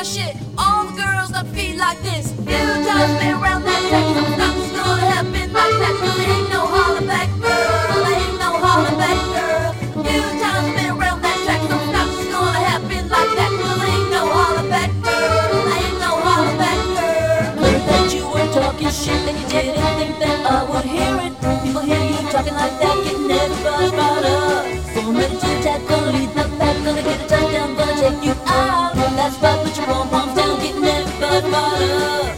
my shit. All the girls that feet like this. Few times been around that track, so nothing's gonna happen like that. Cause there ain't no holler back girl, there ain't no holler back girl. Few times been around that track, so nothing's gonna happen like that. Cause there ain't no holler back girl, there ain't no holler back girl. Heard that you were talking shit and you didn't think that I would hear it. People hear you talking like that, getting everybody fired up. So I'm ready to tackle, lead the pack, gonna get a touchdown, gonna take you out. That's right, put your own palms down, getting everybody fired up.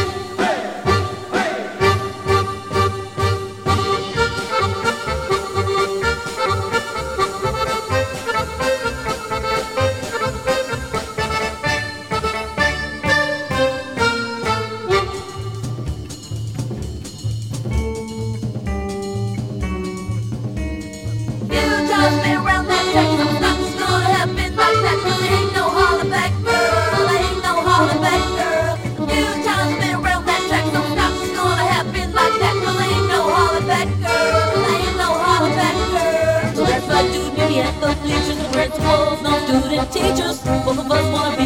Been around that track, so nothing's gonna happen like that. Cause there ain't no holler back girl, there ain't no holler back girl. Few times been around that track, so nothing's gonna happen like that. Cause there ain't no holler back girl, there ain't no holler back girl. So that's why dude, maybe at the bleachers, the principals, no student teachers. Both of us wanna be